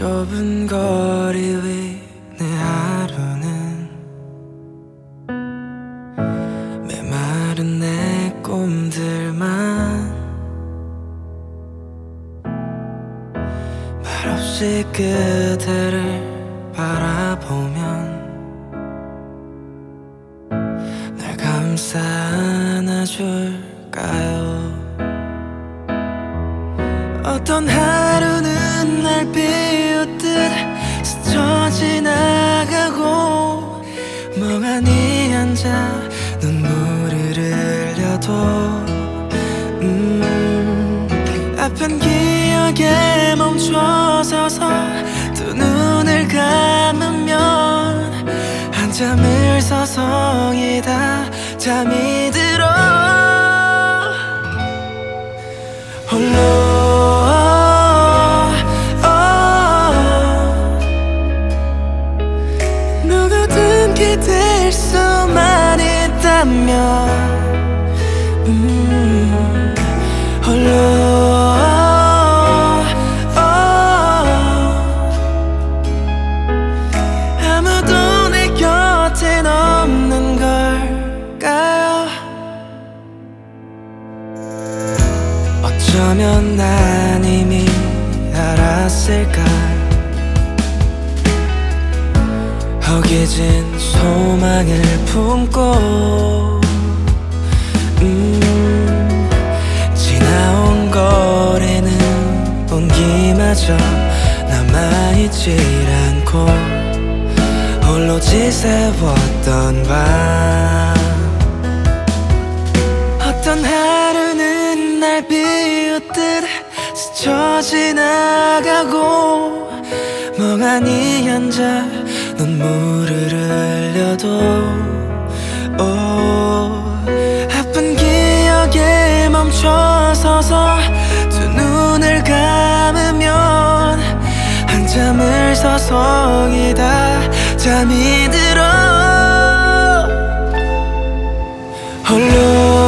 좁은 거리 위 내 하루는 메마른 내 꿈들만 말없이 그대를 바라보면 날 감싸 안아줄까요? 어떤 하루는 날 비웃듯 스쳐 지나가고 멍하니 앉아 눈물을 흘려도 아픈 기억에 멈춰서서 두 눈을 감으면 한참을 서성이다 잠이 들어 홀로 누구든 기댈 수만 있다면 홀로 아무도 내 곁엔 없는 걸까요? 어쩌면 난 이미 알았을까 허기진 소망을 품고 지나온 거리는 온기마저 남아있질 않고 홀로 지새웠던 밤 어떤 하루는 날 비웃듯 스쳐 지나가고 멍하니 앉아 눈물을 흘려도 아픈 기억에 멈춰서서 두 눈을 감으면 한참을 서성이다 잠이 들어 홀로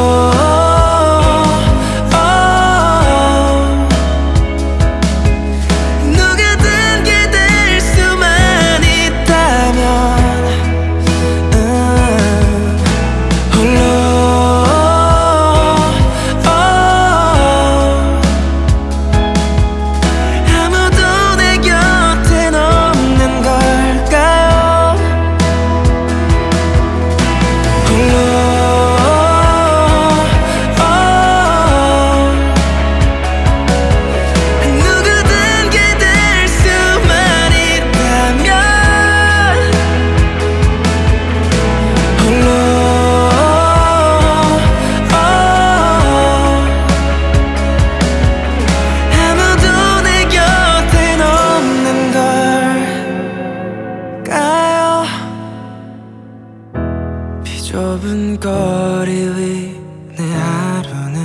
좁은 거리 위 내 하루는